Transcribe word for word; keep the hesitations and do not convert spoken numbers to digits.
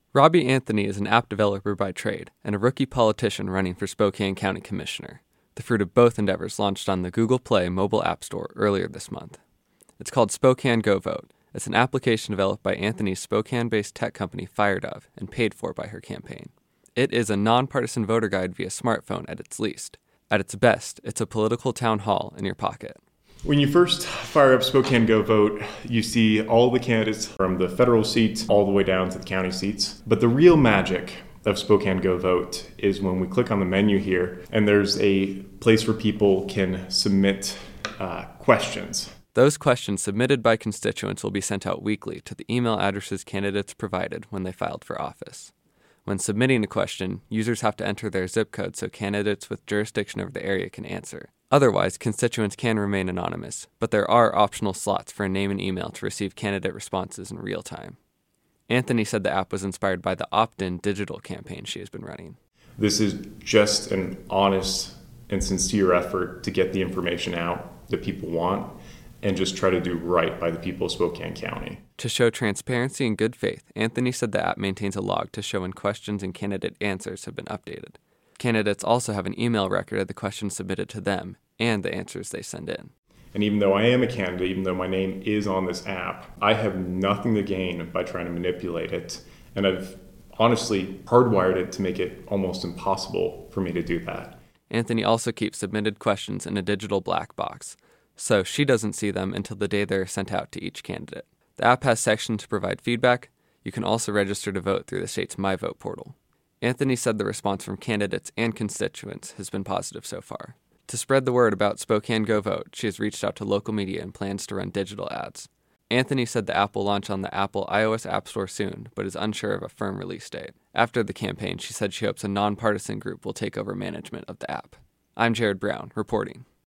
Robbie Anthony is an app developer by trade and a rookie politician running for Spokane County Commissioner. The fruit of both endeavors launched on the Google Play mobile app store earlier this month. It's called Spokane Go Vote. It's an application developed by Anthony's Spokane-based tech company FireDove and paid for by her campaign. It is a nonpartisan voter guide via smartphone at its least. At its best, it's a political town hall in your pocket. When you first fire up Spokane Go Vote, you see all the candidates from the federal seats all the way down to the county seats. But the real magic of Spokane Go Vote is when we click on the menu here, and there's a place where people can submit uh, questions. Those questions submitted by constituents will be sent out weekly to the email addresses candidates provided when they filed for office. When submitting a question, users have to enter their zip code so candidates with jurisdiction over the area can answer. Otherwise, constituents can remain anonymous, but there are optional slots for a name and email to receive candidate responses in real time. Anthony said the app was inspired by the opt-in digital campaign she has been running. This is just an honest and sincere effort to get the information out that people want and just try to do right by the people of Spokane County. To show transparency and good faith, Anthony said the app maintains a log to show when questions and candidate answers have been updated. Candidates also have an email record of the questions submitted to them and the answers they send in. And even though I am a candidate, even though my name is on this app, I have nothing to gain by trying to manipulate it. And I've honestly hardwired it to make it almost impossible for me to do that. Anthony also keeps submitted questions in a digital black box, so she doesn't see them until the day they're sent out to each candidate. The app has sections to provide feedback. You can also register to vote through the state's MyVote portal. Anthony said the response from candidates and constituents has been positive so far. To spread the word about Spokane Go Vote, she has reached out to local media and plans to run digital ads. Anthony said the app will launch on the Apple iOS App Store soon, but is unsure of a firm release date. After the campaign, she said she hopes a nonpartisan group will take over management of the app. I'm Jared Brown, reporting.